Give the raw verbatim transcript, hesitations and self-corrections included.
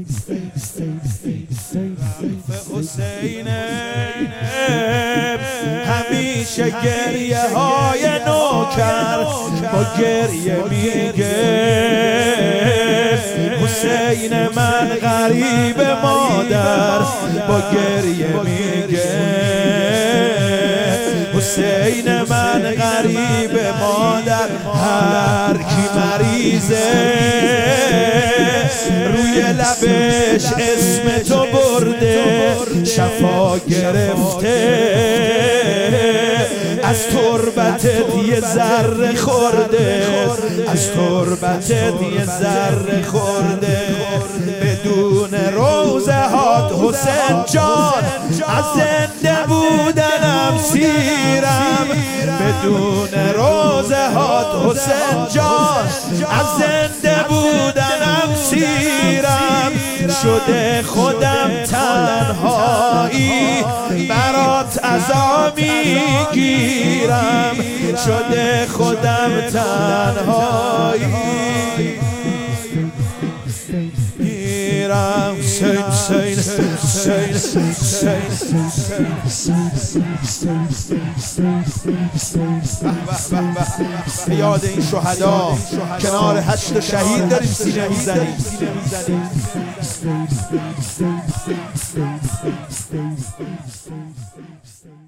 حسین همیشه گریه های نوکر با گریه میگه حسین من غریب مادر با گریه میگه حسین من غریب مادر هر کی مریضه روی لبش اسم تو برده شفا گرفته از تربتت یه ذره خورده از تربتت یه ذره خورده بدون روزه هات حسین جان از زنده بودنم سیرم بدون روزه هات حسین جان از زنده بودنم سیرم شده خودم تنهایی برات عزا میگیرم شده خودم تنهایی گیرم حسین حسین حسین یاد این شهدا کنار هشت شهید داریم سینه میزنیم.